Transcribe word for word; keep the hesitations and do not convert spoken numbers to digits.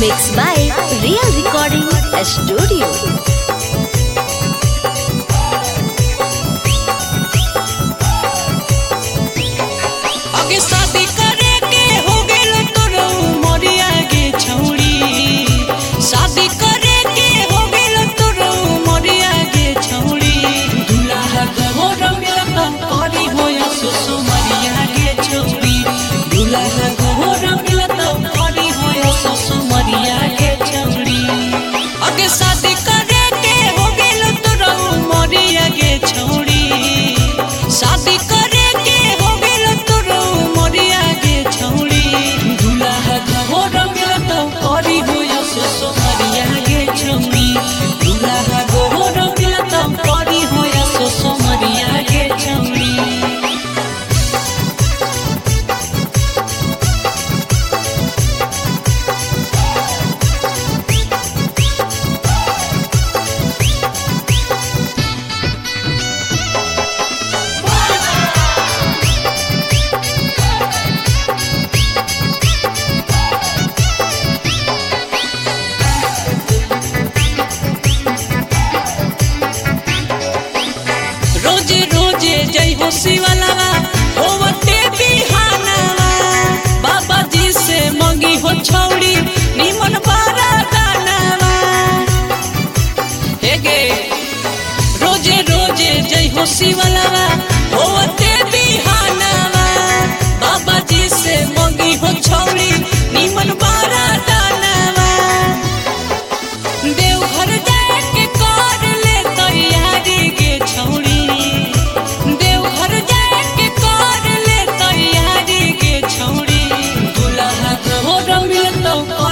Mixed by Real Recording Studio. आगे शादी करे के हो गेल तोरो मोरिया गे छौड़ी, शादी करे के हो गेल तोरो मोरिया गे छौड़ी। दुल्हा गोर मिलता करी होया सुसु मरिया गे छौड़ी, दुल्हा गोर मिलता करी होया सुसु मरिया गे छौड़ी। आगे शादी करे के हो गेल तोरो मोरिया गे छौड़ी, शादी करे के हो गेल तोरो मोरिया गे छौड़ी। दुल्हा गोर मिलता करी होया सुसु मरिया गे छौड़ी, दुल्हा गोर मिलता करी होया सुसु मरिया गे छौड़ी। रोजे रोजे जय हो शिवलवा होवते बिहानवा, बाबा जी से मंगी हो छौड़ी निमन बारा दानवा। हे गे रोजे रोजे जय हो शिवलवा होवते बिहानवा, बाबा जी से मंगी हो छौड़ी निमन बारा दानवा। देवघर जाए के कर ले तैयारी गे छौड़ी, देवघर जाए के कर ले तैयारी गे छौड़ी। दुल्हा गोर मिलता